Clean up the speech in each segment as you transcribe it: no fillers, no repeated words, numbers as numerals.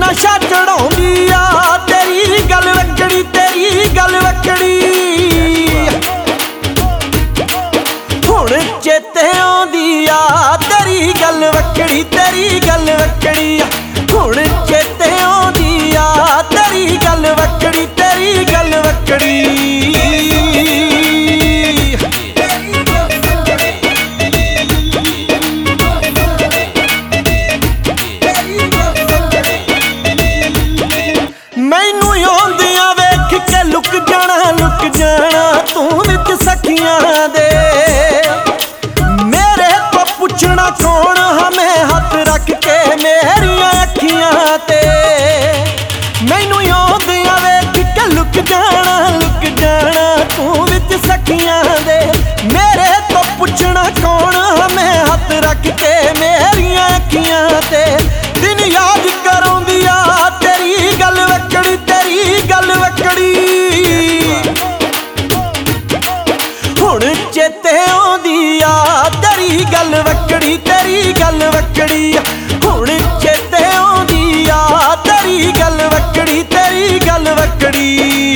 नशा चढ़ाउंदी आ तेरी गल वकड़ी, तेरी गल वकड़ी। हुण चेते आउंदी आ तेरी गल वकड़ी, तेरी गल वकड़ी। हुण चेते आउंदी आ तेरी गल वकड़ी, तेरी गल वकड़ी। मैनू आउंदियां वेख के लुक जाना तू विच सखियां दे। मेरे तो पुछना कौन हमें हाथ रख के मेरियां अखियां ते। मैनू आउंदियां वेख के लुक जाना तू विच सखियां दे। मेरे तो पुछना कौन हमें हाथ रख के मेरियां अखियां ते। दिन याद करौंदी आ तेरी गल वकड़ी, तेरी गल वकड़ी। हुण चेते आउंदी आ तेरी गल वकड़ी, तेरी गल वकड़ी। हुण चेते आउंदी आ तेरी गल वकड़ी, तेरी गल वकड़ी।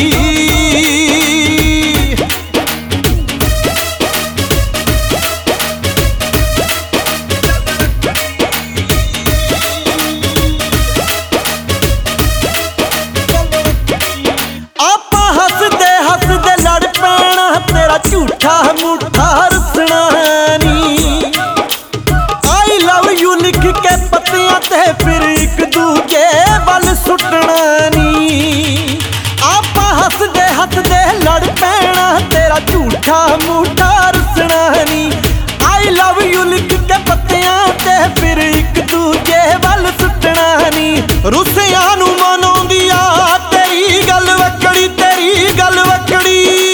झूठा मूठा रसना नी। आई लव यू लिख के पत्तियां ते फिर एक दूजे वल सुटना नी। आपां हसदे लड़ पैना तेरा झूठा मूठा रसना नी। आई लव यू लिख के पत्तियां ते फिर एक दूजे वल सुटना नी। रुसियां नूं मनाउंदी आ तेरी गल वकड़ी, तेरी गल वकड़ी।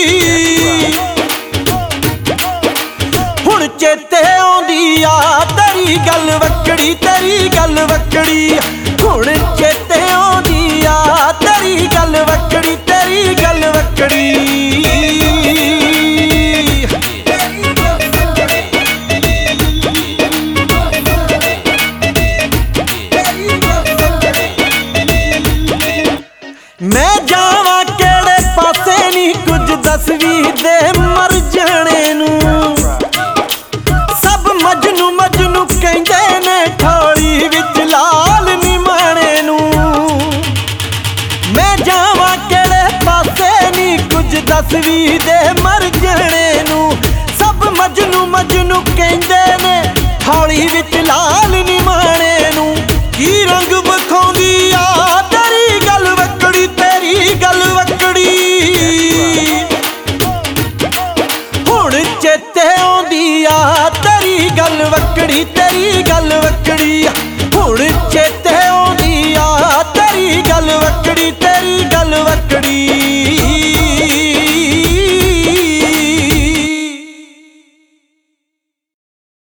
हुण चेते आउंदी आ तेरी गल वकड़ी, तेरी गल वकड़ी। हुण चेते आउंदी आ तेरी गल वकड़ी, तेरी गल वकड़ी। मैं जावां केड़े पासे नी कुछ दस वी दे मर जाने नूं। मजनू मजनू कहंदे ने ठोली विच लाल नी माणे नूं। मैं जावां केड़े पासे नी कुछ दस वी दे मर जाने नूं। सब मजनू मजनू कहंदे ने ठोली विच लाल नी माणे नूं। की रंग विखाउंदी आ तेरी गल वकड़ी, तेरी गल वकड़ी। हुण चेते आउंदी आ तेरी गल वकड़ी, तेरी गल वकड़ी। हुण चेते